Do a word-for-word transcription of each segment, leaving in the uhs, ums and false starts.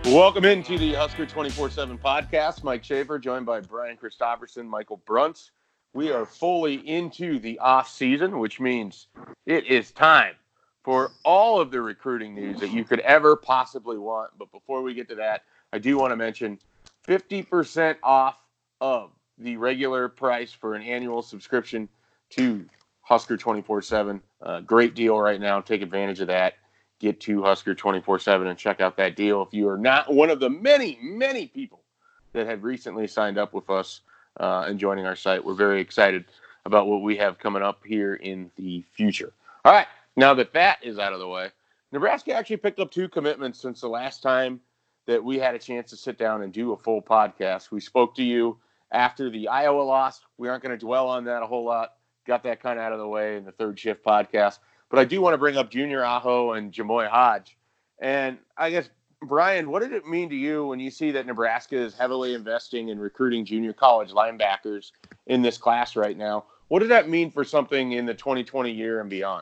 Welcome into the Husker twenty-four seven podcast. Mike Schaefer, joined by Brian Christopherson, Michael Bruntz. We are fully into the off season, which means it is time for all of the recruiting news that you could ever possibly want. But before we get to that, I do want to mention fifty percent off of the regular price for an annual subscription to Husker twenty-four seven. Uh, great deal right now. Take advantage of that. Get to Husker twenty-four seven and check out that deal. If you are not one of the many, many people that have recently signed up with us uh, and joining our site, we're very excited about what we have coming up here in the future. All right, now that that is out of the way, Nebraska actually picked up two commitments since the last time that we had a chance to sit down and do a full podcast. We spoke to you after the Iowa loss. We aren't going to dwell on that a whole lot. Got that kind of out of the way in the third shift podcast. But I do want to bring up Junior Aho and Jamoy Hodge. And I guess, Brian, what did it mean to you when you see that Nebraska is heavily investing in recruiting junior college linebackers in this class right now? What does that mean for something in the twenty twenty year and beyond?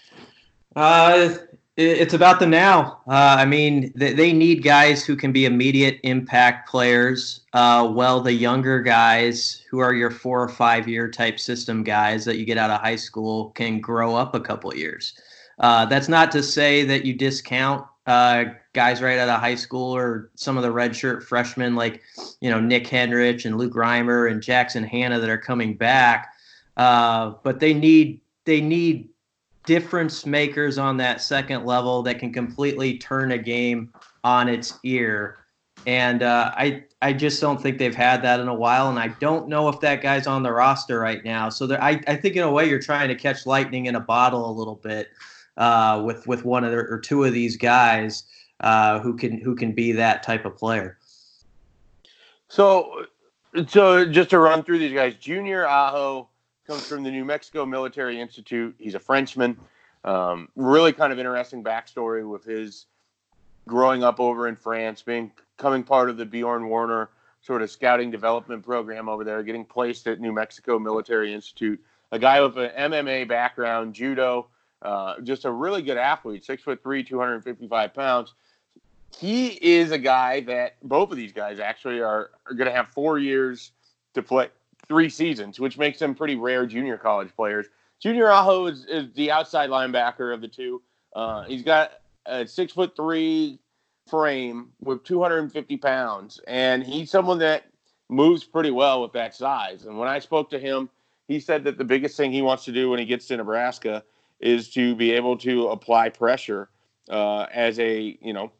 Uh, it's about the now. Uh, I mean, they, they need guys who can be immediate impact players. Uh, well, the younger guys who are your four or five year type system guys that you get out of high school can grow up a couple of years. Uh, that's not to say that you discount uh, guys right out of high school or some of the redshirt freshmen like, you know, Nick Henrich and Luke Reimer and Jackson Hanna that are coming back. Uh, but they need they need difference makers on that second level that can completely turn a game on its ear. And uh, I I just don't think they've had that in a while. And I don't know if that guy's on the roster right now. So there, I, I think in a way you're trying to catch lightning in a bottle a little bit uh, with with one of the, or two of these guys uh, who can who can be that type of player. So, so just to run through these guys, Junior Aho comes from the New Mexico Military Institute. He's a Frenchman. Um, really kind of interesting backstory with his growing up over in France, being becoming part of the Bjorn Warner sort of scouting development program over there, getting placed at New Mexico Military Institute. A guy with an M M A background, judo, uh, just a really good athlete, six foot three, two hundred fifty-five pounds. He is a guy that both of these guys actually are, are going to have four years to play. Three seasons, which makes them pretty rare junior college players. Junior Aho is, is the outside linebacker of the two. Uh, he's got a six foot three frame with two hundred fifty pounds, and he's someone that moves pretty well with that size. And when I spoke to him, he said that the biggest thing he wants to do when he gets to Nebraska is to be able to apply pressure uh, as a, you know,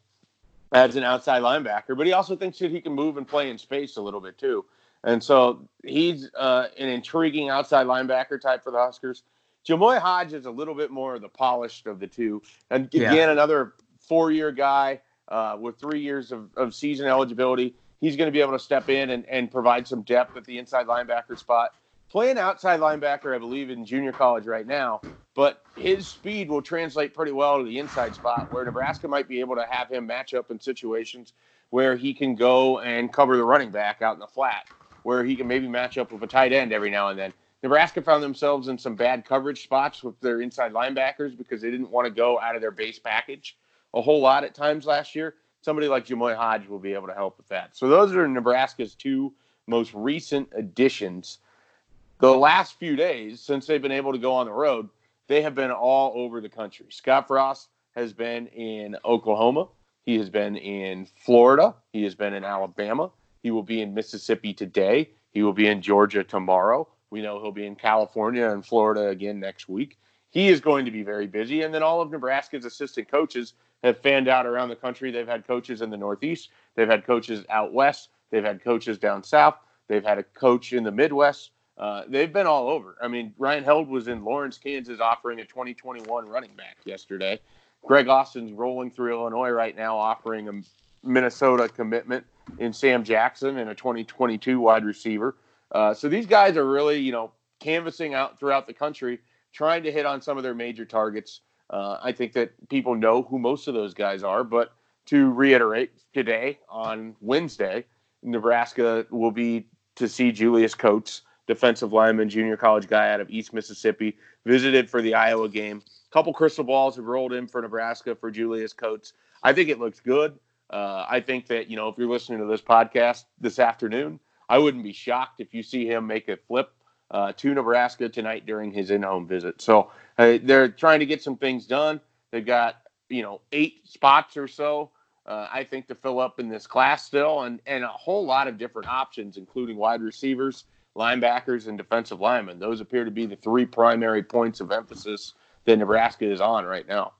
as an outside linebacker. But he also thinks that he can move and play in space a little bit too. And so he's uh, an intriguing outside linebacker type for the Huskers. Jamoy Hodge is a little bit more of the polished of the two. And again, yeah. another four-year guy uh, with three years of, of season eligibility. He's going to be able to step in and, and provide some depth at the inside linebacker spot. Playing outside linebacker, I believe, in junior college right now, but his speed will translate pretty well to the inside spot where Nebraska might be able to have him match up in situations where he can go and cover the running back out in the flat, where he can maybe match up with a tight end every now and then. Nebraska found themselves in some bad coverage spots with their inside linebackers because they didn't want to go out of their base package a whole lot at times last year. Somebody like Jamoy Hodge will be able to help with that. So those are Nebraska's two most recent additions. The last few days, since they've been able to go on the road, they have been all over the country. Scott Frost has been in Oklahoma. He has been in Florida. He has been in Alabama. He will be in Mississippi today. He will be in Georgia tomorrow. We know he'll be in California and Florida again next week. He is going to be very busy. And then all of Nebraska's assistant coaches have fanned out around the country. They've had coaches in the Northeast. They've had coaches out west. They've had coaches down south. They've had a coach in the Midwest. Uh, they've been all over. I mean, Ryan Held was in Lawrence, Kansas, offering a twenty twenty-one running back yesterday. Greg Austin's rolling through Illinois right now, offering a Minnesota commitment in Sam Jackson and a twenty twenty-two wide receiver. Uh, so these guys are really, you know, canvassing out throughout the country, trying to hit on some of their major targets. Uh, I think that people know who most of those guys are, but to reiterate, today on Wednesday, Nebraska will be to see Julius Coates, defensive lineman, junior college guy out of East Mississippi, visited for the Iowa game. A couple crystal balls have rolled in for Nebraska for Julius Coates. I think it looks good. Uh, I think that, you know, if you're listening to this podcast this afternoon, I wouldn't be shocked if you see him make a flip uh, to Nebraska tonight during his in-home visit. So uh, they're trying to get some things done. They've got, you know, eight spots or so, uh, I think, to fill up in this class still, and, and a whole lot of different options, including wide receivers, linebackers, and defensive linemen. Those appear to be the three primary points of emphasis that Nebraska is on right now.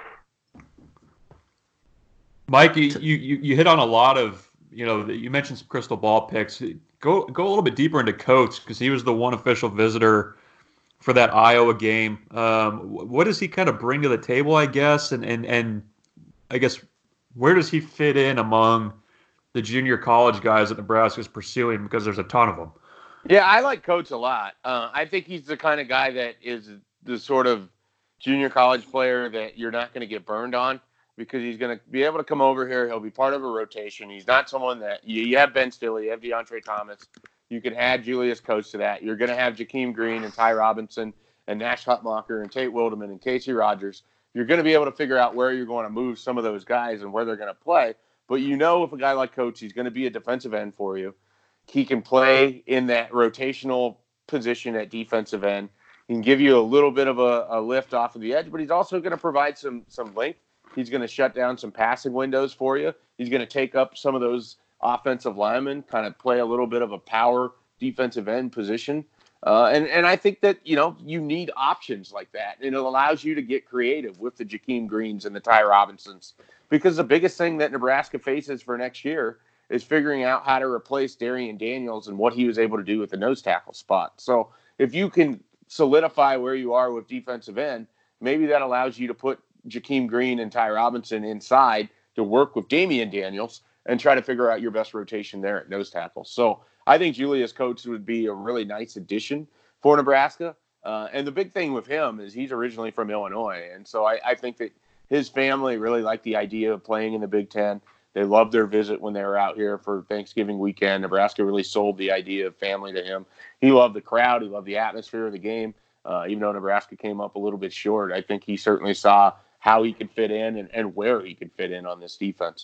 Mike, you, you, you hit on a lot of, you know, you mentioned some crystal ball picks. Go go a little bit deeper into Coates, because he was the one official visitor for that Iowa game. Um, what does he kind of bring to the table, I guess? And, and, and I guess, where does he fit in among the junior college guys that Nebraska is pursuing, because there's a ton of them? Yeah, I like Coates a lot. Uh, I think he's the kind of guy that is the sort of junior college player that you're not going to get burned on, because he's going to be able to come over here. He'll be part of a rotation. He's not someone that you, you have Ben Stille, you have DeAndre Thomas. You can add Julius Coates to that. You're going to have Jakeem Green and Ty Robinson and Nash Hutmacher and Tate Wildeman and Casey Rogers. You're going to be able to figure out where you're going to move some of those guys and where they're going to play. But you know, if a guy like Coates, he's going to be a defensive end for you. He can play in that rotational position at defensive end. He can give you a little bit of a, a lift off of the edge, but he's also going to provide some some length. He's going to shut down some passing windows for you. He's going to take up some of those offensive linemen, kind of play a little bit of a power defensive end position. Uh, and, and I think that, you know, you need options like that. And it allows you to get creative with the Jakeem Greens and the Ty Robinsons. Because the biggest thing that Nebraska faces for next year is figuring out how to replace Darian Daniels and what he was able to do with the nose tackle spot. So if you can solidify where you are with defensive end, maybe that allows you to put Jakeem Green and Ty Robinson inside to work with Damian Daniels and try to figure out your best rotation there at nose tackle. So I think Julius Coates would be a really nice addition for Nebraska. Uh, and the big thing with him is he's originally from Illinois. And so I, I think that his family really liked the idea of playing in the Big Ten. They loved their visit when they were out here for Thanksgiving weekend. Nebraska really sold the idea of family to him. He loved the crowd. He loved the atmosphere of the game. Uh, even though Nebraska came up a little bit short, I think he certainly saw how he could fit in and, and where he could fit in on this defense.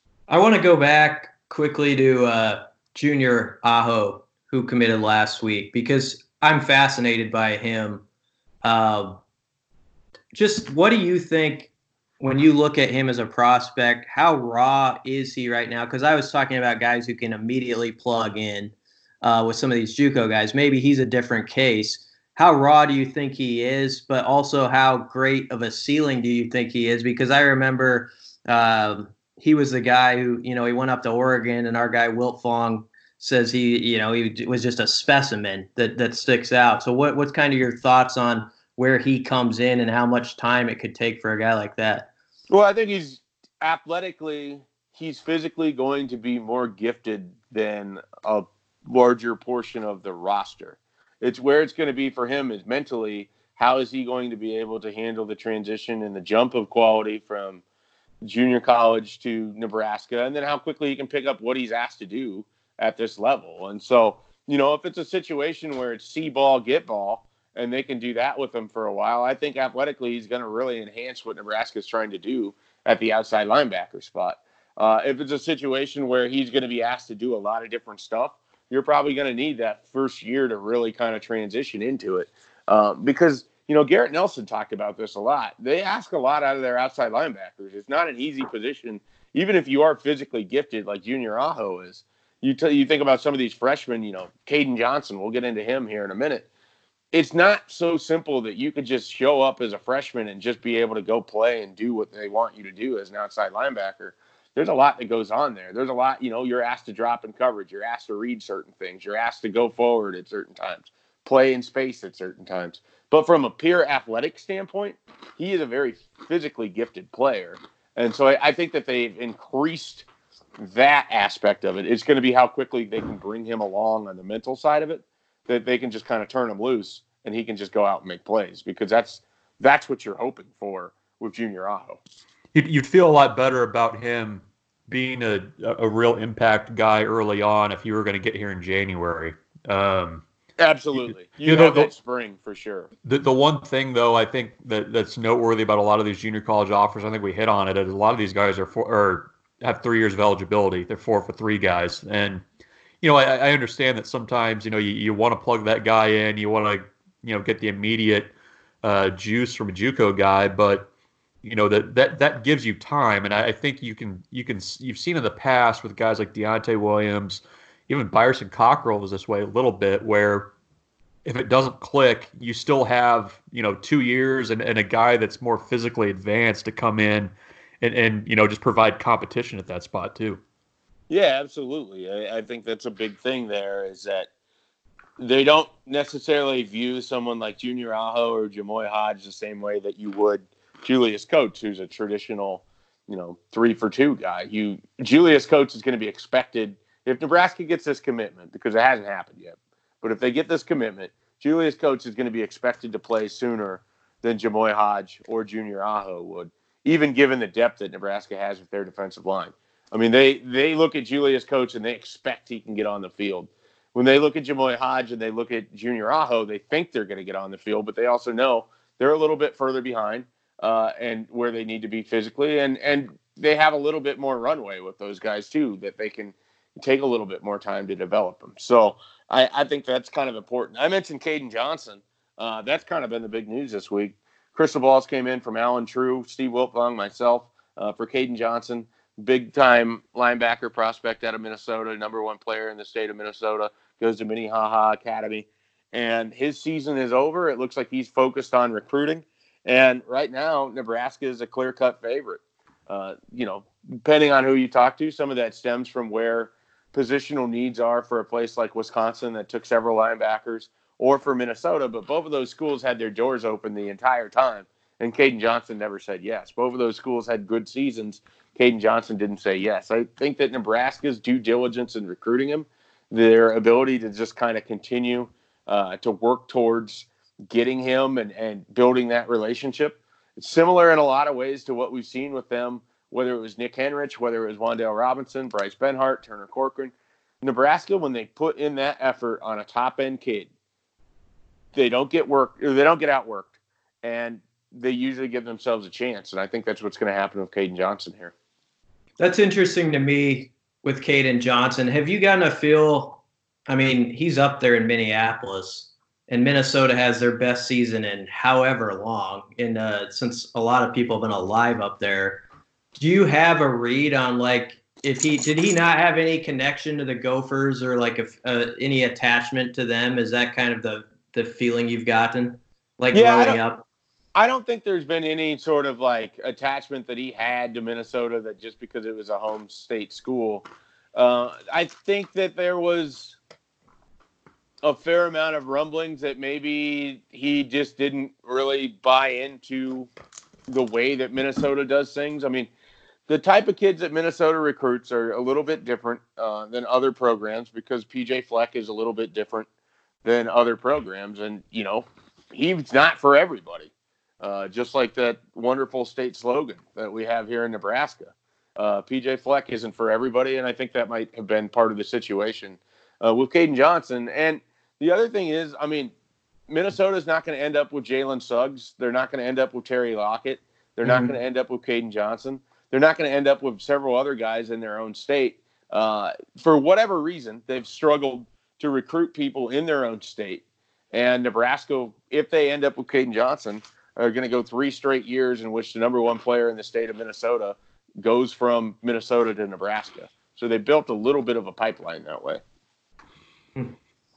I want to go back quickly to uh, Junior Aho, who committed last week, because I'm fascinated by him. Uh, just what do you think when you look at him as a prospect? How raw is he right now? Because I was talking about guys who can immediately plug in uh, with some of these JUCO guys. Maybe he's a different case. How raw do you think he is, but also how great of a ceiling do you think he is? Because I remember um, he was the guy who, you know, he went up to Oregon, and our guy Wilt Fong says he, you know, he was just a specimen that, that sticks out. So what what's kind of your thoughts on where he comes in and how much time it could take for a guy like that? Well, I think he's athletically, he's physically going to be more gifted than a larger portion of the roster. It's where it's going to be for him is mentally, how is he going to be able to handle the transition and the jump of quality from junior college to Nebraska, and then how quickly he can pick up what he's asked to do at this level. And so, you know, if it's a situation where it's see ball, get ball, and they can do that with him for a while, I think athletically he's going to really enhance what Nebraska is trying to do at the outside linebacker spot. Uh, if it's a situation where he's going to be asked to do a lot of different stuff, you're probably going to need that first year to really kind of transition into it. Um, because, you know, Garrett Nelson talked about this a lot. They ask a lot out of their outside linebackers. It's not an easy position, even if you are physically gifted like Junior Aho is. You, t- you think about some of these freshmen, you know, Caden Johnson, we'll get into him here in a minute. It's not so simple that you could just show up as a freshman and just be able to go play and do what they want you to do as an outside linebacker. There's a lot that goes on there. There's a lot, you know, you're asked to drop in coverage. You're asked to read certain things. You're asked to go forward at certain times, play in space at certain times. But from a pure athletic standpoint, he is a very physically gifted player. And so I, I think that they've increased that aspect of it. It's going to be how quickly they can bring him along on the mental side of it, that they can just kind of turn him loose and he can just go out and make plays, because that's that's what you're hoping for with Junior Aho. You'd, you'd feel a lot better about him being a, a real impact guy early on if you were going to get here in January. Um, Absolutely. You, you have know, that spring for sure. The the one thing, though, I think that, that's noteworthy about a lot of these junior college offers, I think we hit on it, is a lot of these guys are, for, are have three years of eligibility. They're four for three guys. And, you know, I, I understand that sometimes, you know, you, you want to plug that guy in, you want to, you know, get the immediate uh, juice from a JUCO guy, but, you know, that, that, that gives you time. And I, I think you can, you can, you've seen in the past with guys like Deontay Williams, even Byerson Cockrell was this way a little bit, where if it doesn't click, you still have, you know, two years and, and a guy that's more physically advanced to come in and, and, you know, just provide competition at that spot too. Yeah, absolutely. I, I think that's a big thing there, is that they don't necessarily view someone like Junior Aho or Jamoy Hodge the same way that you would Julius Coates, who's a traditional, you know, three for two guy. You Julius Coates is going to be expected, if Nebraska gets this commitment, because it hasn't happened yet, but if they get this commitment, Julius Coates is going to be expected to play sooner than Jamoy Hodge or Junior Aho would, even given the depth that Nebraska has with their defensive line. I mean, they, they look at Julius Coates and they expect he can get on the field. When they look at Jamoy Hodge and they look at Junior Aho, they think they're going to get on the field, but they also know they're a little bit further behind uh, and where they need to be physically. And, and they have a little bit more runway with those guys, too, that they can take a little bit more time to develop them. So I, I think that's kind of important. I mentioned Caden Johnson. Uh, that's kind of been the big news this week. Crystal balls came in from Alan True, Steve Wiltfong, myself, uh, for Caden Johnson. Big-time linebacker prospect out of Minnesota, number one player in the state of Minnesota, goes to Minnehaha Academy. And his season is over. It looks like he's focused on recruiting. And right now, Nebraska is a clear-cut favorite. Uh, you know, depending on who you talk to, some of that stems from where positional needs are for a place like Wisconsin that took several linebackers, or for Minnesota. But both of those schools had their doors open the entire time. And Caden Johnson never said yes. Both of those schools had good seasons. Caden Johnson didn't say yes. I think that Nebraska's due diligence in recruiting him, their ability to just kind of continue uh, to work towards getting him and, and building that relationship, it's similar in a lot of ways to what we've seen with them, whether it was Nick Henrich, whether it was Wan'Dale Robinson, Bryce Benhart, Turner Corcoran. Nebraska, when they put in that effort on a top-end kid, they don't get work, or they don't get outworked, and they usually give themselves a chance. And I think that's what's going to happen with Caden Johnson here. That's interesting to me with Caden Johnson. Have you gotten a feel? I mean, he's up there in Minneapolis, and Minnesota has their best season in however long, and uh, since a lot of people have been alive up there. Do you have a read on, like, if he did he not have any connection to the Gophers, or like if uh, any attachment to them? Is that kind of the the feeling you've gotten, like, yeah, growing up? I don't think there's been any sort of like attachment that he had to Minnesota, that just because it was a home state school. Uh, I think that there was a fair amount of rumblings that maybe he just didn't really buy into the way that Minnesota does things. I mean, the type of kids that Minnesota recruits are a little bit different uh, than other programs, because P J Fleck is a little bit different than other programs. And, you know, he's not for everybody. Uh, just like that wonderful state slogan that we have here in Nebraska. Uh, P J Fleck isn't for everybody, and I think that might have been part of the situation uh, with Caden Johnson. And the other thing is, I mean, Minnesota's not going to end up with Jalen Suggs. They're not going to end up with Terry Lockett. They're mm-hmm. not going to end up with Caden Johnson. They're not going to end up with several other guys in their own state. Uh, for whatever reason, they've struggled to recruit people in their own state. And Nebraska, if they end up with Caden Johnson, are going to go three straight years in which the number one player in the state of Minnesota goes from Minnesota to Nebraska. So they built a little bit of a pipeline that way. Hmm.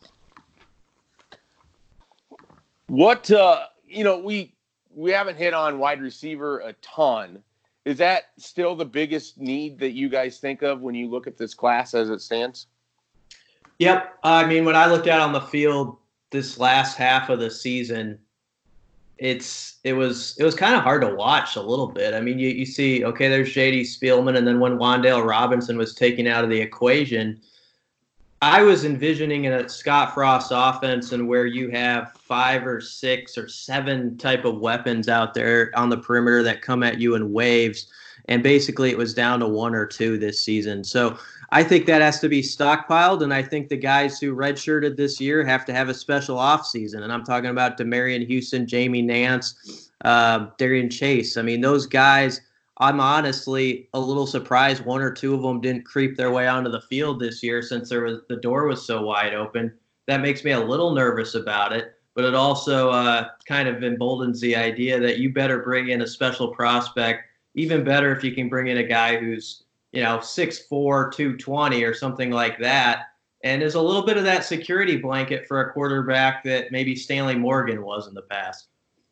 What, uh, you know, we we haven't hit on wide receiver a ton. Is that still the biggest need that you guys think of when you look at this class as it stands? Yep. I mean, when I looked out on the field this last half of the season, It's it was it was kind of hard to watch a little bit. I mean, you, you see, okay, there's J D Spielman, and then when Wan'Dale Robinson was taken out of the equation, I was envisioning a Scott Frost offense, and where you have five or six or seven type of weapons out there on the perimeter that come at you in waves, and basically it was down to one or two this season. So I think that has to be stockpiled, and I think the guys who redshirted this year have to have a special offseason. And I'm talking about Demarion Houston, Jamie Nance, uh, Darian Chase. I mean, those guys I'm honestly a little surprised one or two of them didn't creep their way onto the field this year since there was the door was so wide open. That makes me a little nervous about it, but it also uh, kind of emboldens the idea that you better bring in a special prospect. Even better if you can bring in a guy who's, you know, six four, two twenty or something like that. And there's a little bit of that security blanket for a quarterback that maybe Stanley Morgan was in the past.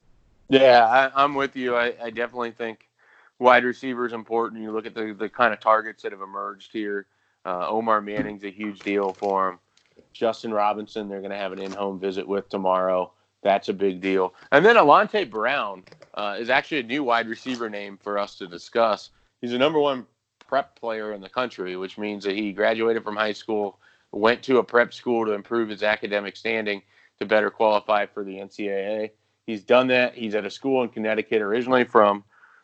Yeah, I, I'm with you. I, I definitely think wide receiver is important. You look at the, the kind of targets that have emerged here. Uh, Omar Manning's a huge deal for him. Justin Robinson, they're going to have an in-home visit with tomorrow. That's a big deal. And then Alante Brown uh, is actually a new wide receiver name for us to discuss. He's the number one prep player in the country, which means that he graduated from high school, went to a prep school to improve his academic standing to better qualify for the N C double A. He's done that. He's at a school in Connecticut, originally from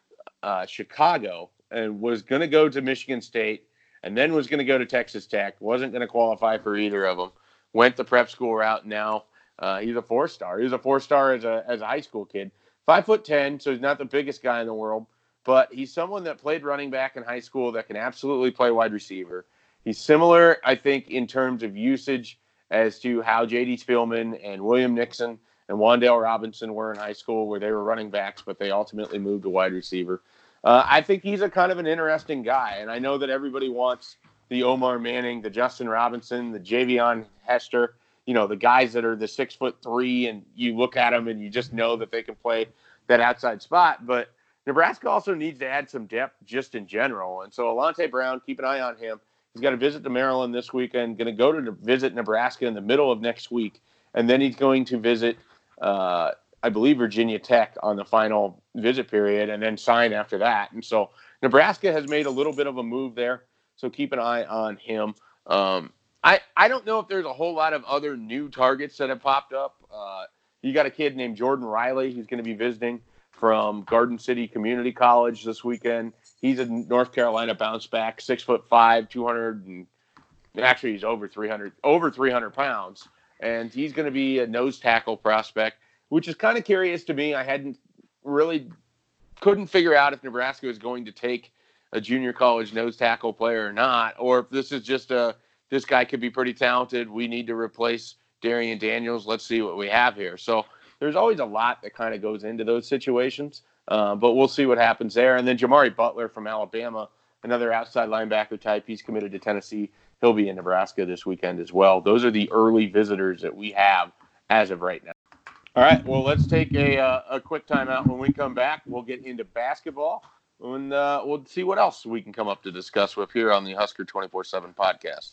uh, Chicago, and was going to go to Michigan State, and then was going to go to Texas Tech. Wasn't going to qualify for either of them. Went the prep school route. Now uh, he's a four-star. He was a four-star as a as a high school kid. Five foot ten, so he's not the biggest guy in the world, but he's someone that played running back in high school that can absolutely play wide receiver. He's similar, I think, in terms of usage as to how J D Spielman and William Nixon and Wan'Dale Robinson were in high school, where they were running backs, but they ultimately moved to wide receiver. Uh, I think he's a kind of an interesting guy, and I know that everybody wants the Omar Manning, the Justin Robinson, the Javion Hester, you know, the guys that are the six foot three, and you look at them and you just know that they can play that outside spot. But Nebraska also needs to add some depth just in general. And so Alante Brown, keep an eye on him. He's got a visit to Maryland this weekend, going to go to visit Nebraska in the middle of next week. And then he's going to visit, uh, I believe, Virginia Tech on the final visit period, and then sign after that. And so Nebraska has made a little bit of a move there. So keep an eye on him. Um, I, I don't know if there's a whole lot of other new targets that have popped up. Uh, you got a kid named Jordan Riley. He's going to be visiting from Garden City Community College this weekend. He's a North Carolina bounce back, six foot five, two hundred, and actually he's over three hundred, over three hundred pounds. And he's going to be a nose tackle prospect, which is kind of curious to me. I hadn't really couldn't figure out if Nebraska was going to take a junior college nose tackle player or not, or if this is just a, this guy could be pretty talented. We need to replace Darian Daniels. Let's see what we have here. So there's always a lot that kind of goes into those situations, uh, but we'll see what happens there. And then Jamari Butler from Alabama, another outside linebacker type. He's committed to Tennessee. He'll be in Nebraska this weekend as well. Those are the early visitors that we have as of right now. All right, well, let's take a, uh, a quick timeout. When we come back, we'll get into basketball, and uh, we'll see what else we can come up to discuss with here on the Husker twenty-four seven podcast.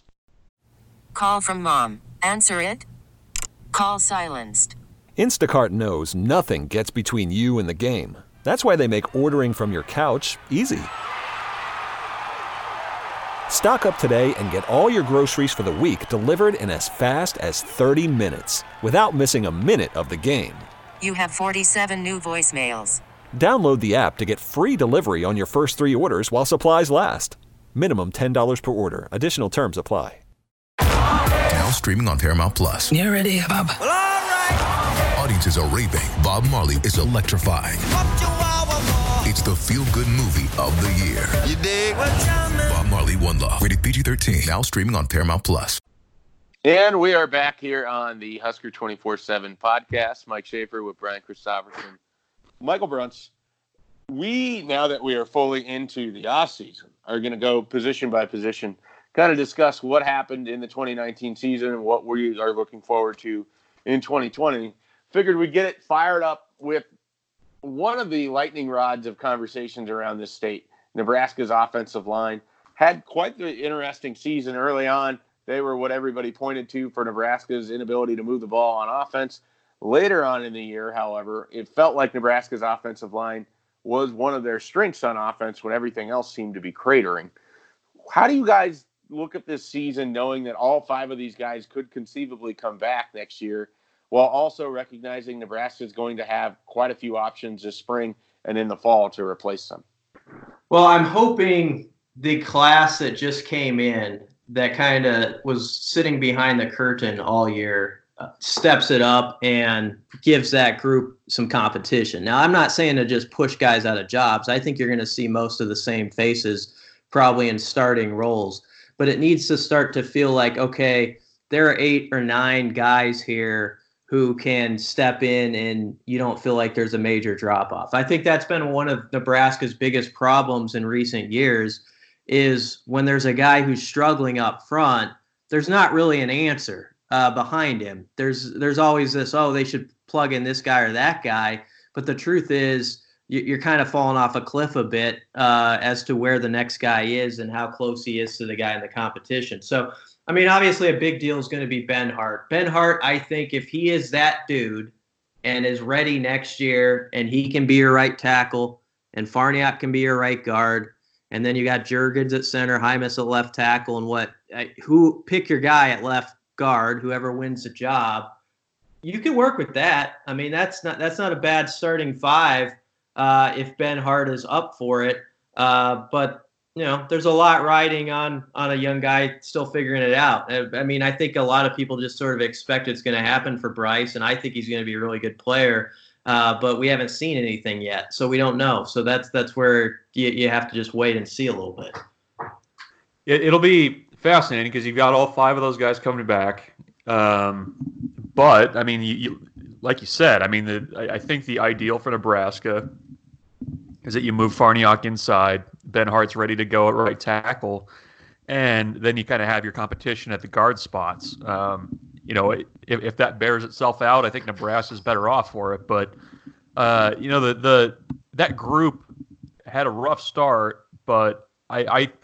Call from mom. Answer it. Call silenced. Instacart knows nothing gets between you and the game. That's why they make ordering from your couch easy. Stock up today and get all your groceries for the week delivered in as fast as thirty minutes without missing a minute of the game. You have forty-seven new voicemails. Download the app to get free delivery on your first three orders while supplies last. Minimum ten dollars per order. Additional terms apply. Now streaming on Paramount Plus. You ready, Bob? Well, all right. Audiences are raving. Bob Marley is electrifying. It's the feel-good movie of the year. You dig? Bob Marley, One Love. Rated P G thirteen. Now streaming on Paramount Plus. And we are back here on the Husker twenty-four seven podcast. Mike Schaefer with Brian Christopherson, Michael Bruns. We, now that we are fully into the offseason, are going to go position by position, kind of discuss what happened in the twenty nineteen season and what we are looking forward to in twenty twenty. Figured we'd get it fired up with one of the lightning rods of conversations around this state. Nebraska's offensive line had quite the interesting season early on. They were what everybody pointed to for Nebraska's inability to move the ball on offense. Later on in the year, however, it felt like Nebraska's offensive line was one of their strengths on offense when everything else seemed to be cratering. How do you guys look at this season knowing that all five of these guys could conceivably come back next year, while also recognizing Nebraska is going to have quite a few options this spring and in the fall to replace them? Well, I'm hoping the class that just came in that kind of was sitting behind the curtain all year uh, steps it up and gives that group some competition. Now, I'm not saying to just push guys out of jobs. I think you're going to see most of the same faces probably in starting roles, but it needs to start to feel like, okay, there are eight or nine guys here who can step in and you don't feel like there's a major drop off. I think that's been one of Nebraska's biggest problems in recent years is when there's a guy who's struggling up front, there's not really an answer uh, behind him. There's there's always this, oh, they should plug in this guy or that guy. But the truth is you're kind of falling off a cliff a bit uh, as to where the next guy is and how close he is to the guy in the competition. So, I mean, obviously a big deal is going to be Ben Hart. Ben Hart, I think if he is that dude and is ready next year and he can be your right tackle and Farniok can be your right guard, and then you got Juergens at center, Hymas at left tackle, and what who pick your guy at left guard, whoever wins the job, you can work with that. I mean, that's not that's not a bad starting five uh, if Ben Hart is up for it. Uh, but you know, there's a lot riding on on a young guy still figuring it out. I mean, I think a lot of people just sort of expect it's going to happen for Bryce, and I think he's going to be a really good player. Uh, but we haven't seen anything yet, so we don't know. So that's that's where you, you have to just wait and see a little bit. It, it'll be fascinating because you've got all five of those guys coming back. Um, but I mean, you, you, like you said, I mean, the, I, I think the ideal for Nebraska is that you move Farniok inside, Ben Hart's ready to go at right tackle, and then you kind of have your competition at the guard spots. Um, you know, if, if that bears itself out, I think Nebraska's better off for it. But uh, you know, the the that group had a rough start, but I I,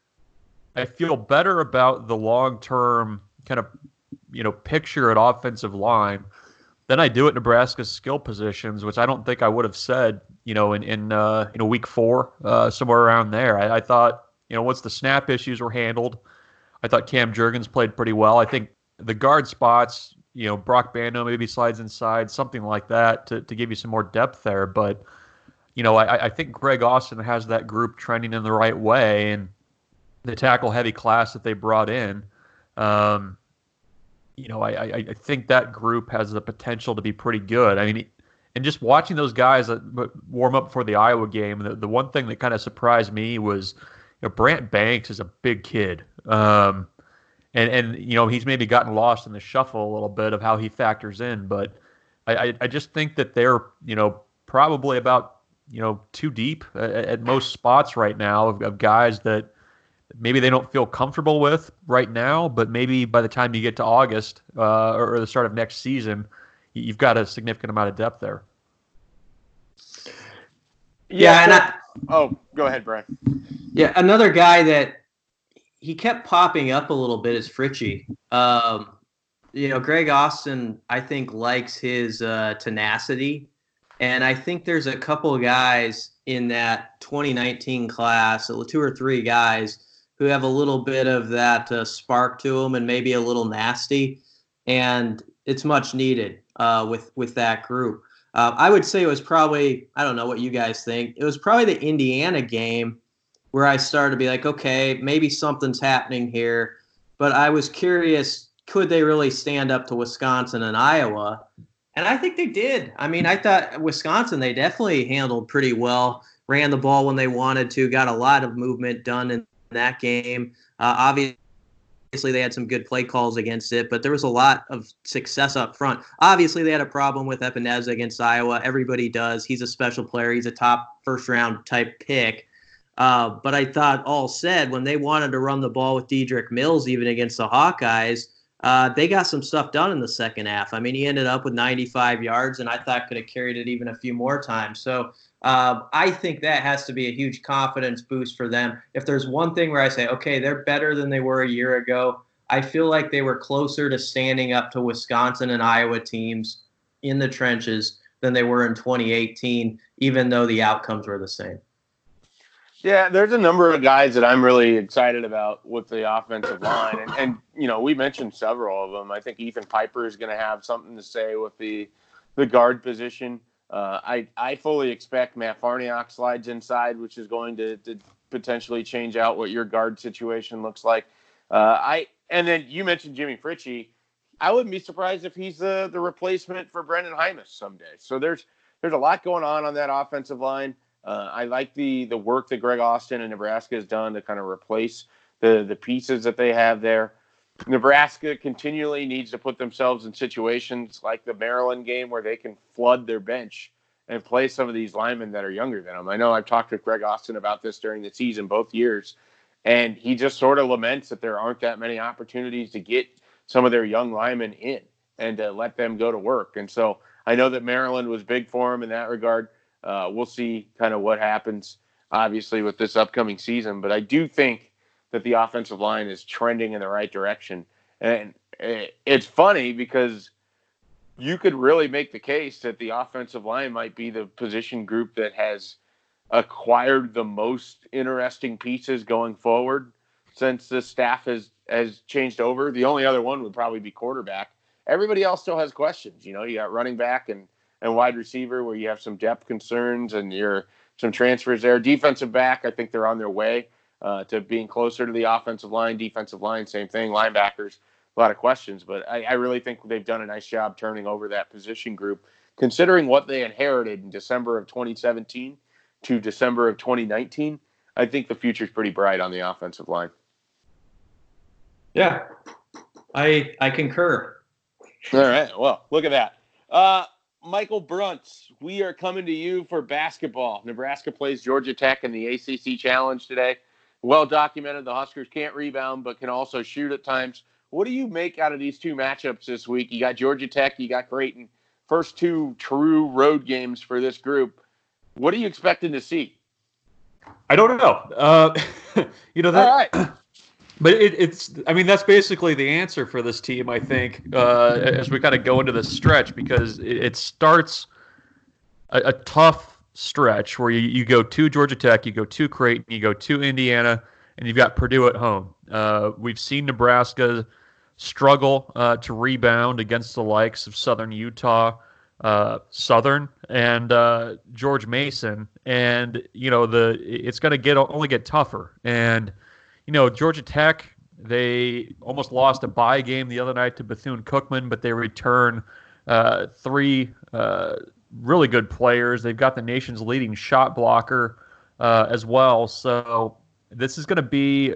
I feel better about the long term kind of you know picture at offensive line than I do at Nebraska's skill positions, which I don't think I would have said. You know, in in uh, you know week four, uh, somewhere around there. I, I thought, you know, once the snap issues were handled, I thought Cam Juergens played pretty well. I think the guard spots, you know, Brock Bando maybe slides inside, something like that to, to give you some more depth there. But, you know, I, I think Greg Austin has that group trending in the right way, and the tackle heavy class that they brought in, um, you know, I, I, I think that group has the potential to be pretty good. I mean, and just watching those guys warm up for the Iowa game, the, the one thing that kind of surprised me was, you know, Brant Banks is a big kid. Um, and, and, you know, he's maybe gotten lost in the shuffle a little bit of how he factors in. But I, I, I just think that they're, you know, probably about, you know, too deep at, at most spots right now of, of guys that maybe they don't feel comfortable with right now, but maybe by the time you get to August uh, or, or the start of next season, you've got a significant amount of depth there. Yeah, yeah and I, oh, go ahead, Brian. Yeah, another guy that he kept popping up a little bit is Fritchie. Um, you know, Greg Austin, I think, likes his uh, tenacity, and I think there's a couple of guys in that twenty nineteen class, two or three guys who have a little bit of that uh, spark to them and maybe a little nasty, and it's much needed uh, with with that group. Uh, I would say it was probably, I don't know what you guys think, it was probably the Indiana game where I started to be like, okay, maybe something's happening here. But I was curious, could they really stand up to Wisconsin and Iowa? And I think they did. I mean, I thought Wisconsin, they definitely handled pretty well, ran the ball when they wanted to, got a lot of movement done in that game. Uh, obviously, Obviously, they had some good play calls against it, but there was a lot of success up front. Obviously, they had a problem with Epineza against Iowa. Everybody does. He's a special player. He's a top first-round type pick. Uh, but I thought, all said, when they wanted to run the ball with Dedrick Mills, even against the Hawkeyes, uh, they got some stuff done in the second half. I mean, he ended up with ninety-five yards, and I thought could have carried it even a few more times. So uh, I think that has to be a huge confidence boost for them. If there's one thing where I say, okay, they're better than they were a year ago, I feel like they were closer to standing up to Wisconsin and Iowa teams in the trenches than they were in twenty eighteen, even though the outcomes were the same. Yeah, there's a number of guys that I'm really excited about with the offensive line. And, and you know, we mentioned several of them. I think Ethan Piper is going to have something to say with the the guard position. Uh, I, I fully expect Matt Farniok slides inside, which is going to, to potentially change out what your guard situation looks like. Uh, I And then you mentioned Jimmy Fritchie. I wouldn't be surprised if he's the, the replacement for Brendan Hymas someday. So there's there's a lot going on on that offensive line. Uh, I like the the work that Greg Austin and Nebraska has done to kind of replace the the pieces that they have there. Nebraska continually needs to put themselves in situations like the Maryland game where they can flood their bench and play some of these linemen that are younger than them. I know I've talked with Greg Austin about this during the season both years, and he just sort of laments that there aren't that many opportunities to get some of their young linemen in and to let them go to work. And so I know that Maryland was big for him in that regard. Uh, we'll see kind of what happens, obviously, with this upcoming season. But I do think that the offensive line is trending in the right direction. And it's funny because you could really make the case that the offensive line might be the position group that has acquired the most interesting pieces going forward since the staff has, has changed over. The only other one would probably be quarterback. Everybody else still has questions. You know, you got running back and, and wide receiver where you have some depth concerns and you're some transfers there. Defensive back, I think they're on their way uh, to being closer to the offensive line. Defensive line, same thing. Linebackers, a lot of questions. But I, I really think they've done a nice job turning over that position group, considering what they inherited in December of twenty seventeen to December of twenty nineteen. I think the future's pretty bright on the offensive line. Yeah, I I concur. All right. Well, look at that. Uh, Michael Bruntz, we are coming to you for basketball. Nebraska plays Georgia Tech in the A C C Challenge today. Well documented, the Huskers can't rebound but can also shoot at times. What do you make out of these two matchups this week? You got Georgia Tech, you got Creighton. First two true road games for this group. What are you expecting to see? I don't know. Uh, you know that. All right. But it, it's, I mean, that's basically the answer for this team, I think, uh, as we kind of go into this stretch, because it, it starts a, a tough stretch where you, you go to Georgia Tech, you go to Creighton, you go to Indiana, and you've got Purdue at home. Uh, we've seen Nebraska struggle uh, to rebound against the likes of Southern Utah, uh, Southern, and uh, George Mason, and you know the it's going to get only get tougher. And you know, Georgia Tech, they almost lost a bye game the other night to Bethune-Cookman, but they return uh, three uh, really good players. They've got the nation's leading shot blocker uh, as well. So this is going to be,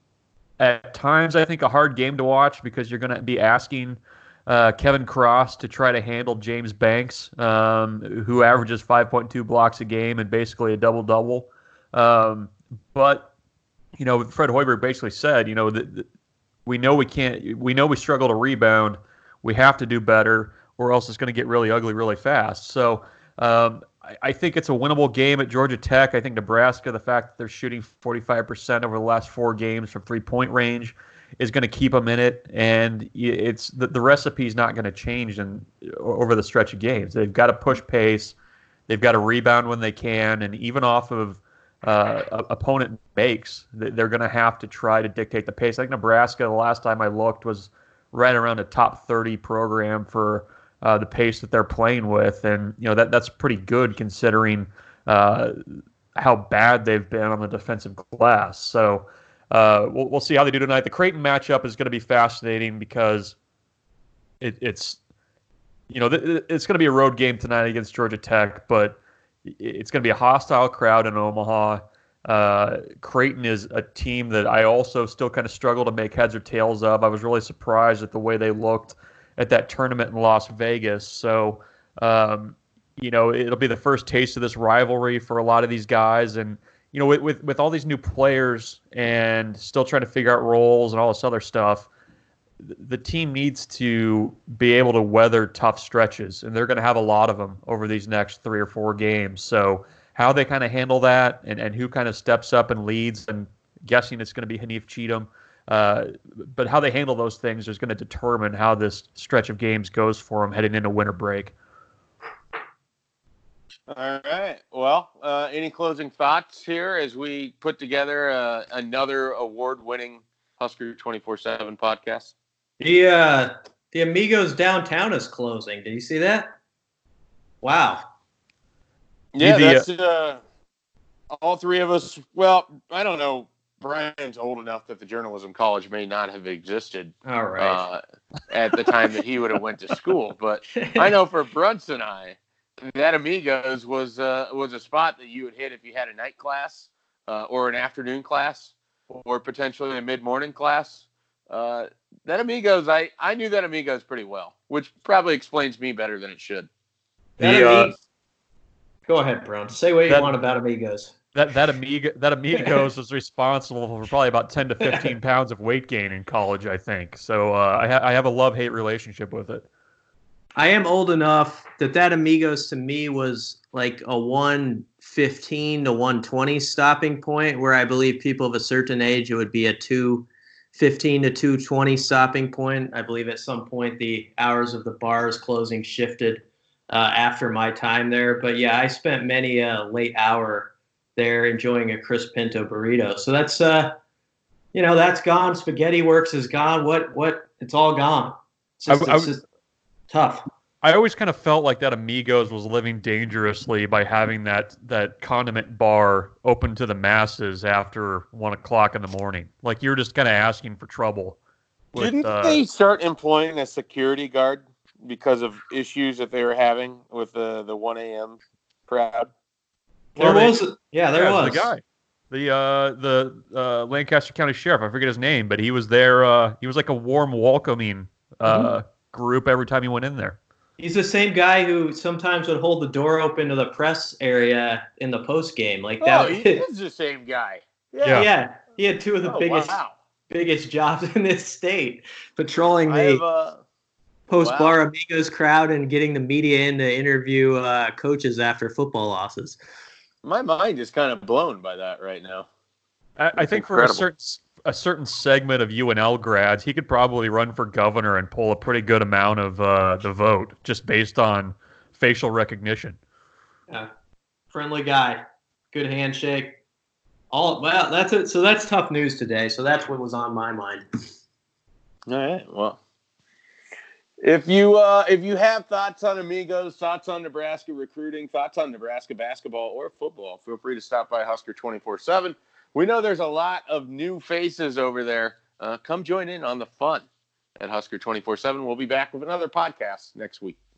at times, I think, a hard game to watch because you're going to be asking uh, Kevin Cross to try to handle James Banks, um, who averages five point two blocks a game and basically a double-double. Um, but you know, Fred Hoiberg basically said, you know, that we know we can't, we know we struggle to rebound. We have to do better, or else it's going to get really ugly really fast. So um, I, I think it's a winnable game at Georgia Tech. I think Nebraska, the fact that they're shooting forty-five percent over the last four games from three-point range is going to keep them in it. And it's the, the recipe is not going to change in, over the stretch of games. They've got to push pace. They've got to rebound when they can. And even off of Uh, opponent makes, they're going to have to try to dictate the pace. I think Nebraska, the last time I looked, was right around a top thirty program for uh, the pace that they're playing with, and you know that that's pretty good considering uh, how bad they've been on the defensive glass. So uh, we'll we'll see how they do tonight. The Creighton matchup is going to be fascinating because it, it's you know th- it's going to be a road game tonight against Georgia Tech, but it's going to be a hostile crowd in Omaha. Uh, Creighton is a team that I also still kind of struggle to make heads or tails of. I was really surprised at the way they looked at that tournament in Las Vegas. So, um, you know, it'll be the first taste of this rivalry for a lot of these guys. And, you know, with, with, with all these new players and still trying to figure out roles and all this other stuff, the team needs to be able to weather tough stretches, and they're going to have a lot of them over these next three or four games. So how they kind of handle that and, and who kind of steps up and leads, I'm guessing it's going to be Hanif Cheatham. Uh, but how they handle those things is going to determine how this stretch of games goes for them heading into winter break. All right. Well, uh, any closing thoughts here as we put together uh, another award-winning Husker twenty-four seven podcast? The uh, the Amigos downtown is closing. Did you see that? Wow. Yeah, the, that's uh, all three of us. Well, I don't know. Brian's old enough that the journalism college may not have existed. All right. Uh, at the time that he would have went to school. But I know for Brunson and I, that Amigos was uh, was a spot that you would hit if you had a night class uh, or an afternoon class or potentially a mid-morning class. Uh, that Amigos, I, I knew that Amigos pretty well, which probably explains me better than it should. The, uh, Go ahead, Brown. Say what you that, want about Amigos. That that Amigo that Amigos was responsible for probably about ten to fifteen pounds of weight gain in college, I think. So uh, I, ha- I have a love-hate relationship with it. I am old enough that that Amigos to me was like a one fifteen to one twenty stopping point, where I believe people of a certain age, it would be a two fifteen to two twenty stopping point. I believe at some point the hours of the bars closing shifted uh, after my time there. But yeah, I spent many a late hour there enjoying a Chris Pinto burrito. So that's, uh, you know, that's gone. Spaghetti Works is gone. What, what, it's all gone. It's just, I, I, it's just tough. I always kind of felt like that Amigos was living dangerously by having that, that condiment bar open to the masses after one o'clock in the morning. Like you're just kind of asking for trouble. With, Didn't uh, they start employing a security guard because of issues that they were having with the, the one a.m. crowd? There well, was, they, yeah, there yeah, was the guy, the uh, the uh, Lancaster County Sheriff. I forget his name, but he was there. Uh, he was like a warm, welcoming uh, mm-hmm. group every time he went in there. He's the same guy who sometimes would hold the door open to the press area in the post game, like that. Oh, he is the same guy. Yeah, yeah. yeah. He had two of the oh, biggest, wow. biggest jobs in this state, patrolling the have, uh, post bar wow. Amigos crowd and getting the media in to interview uh, coaches after football losses. My mind is kind of blown by that right now. I, I think incredible. for a certain a certain segment of U N L grads, he could probably run for governor and pull a pretty good amount of uh, the vote just based on facial recognition. Yeah, friendly guy, good handshake. All well, that's it. So that's tough news today. So that's what was on my mind. All right. Well, if you uh, if you have thoughts on Amigos, thoughts on Nebraska recruiting, thoughts on Nebraska basketball or football, feel free to stop by Husker twenty-four seven. We know there's a lot of new faces over there. Uh, come join in on the fun at Husker twenty-four seven. We'll be back with another podcast next week.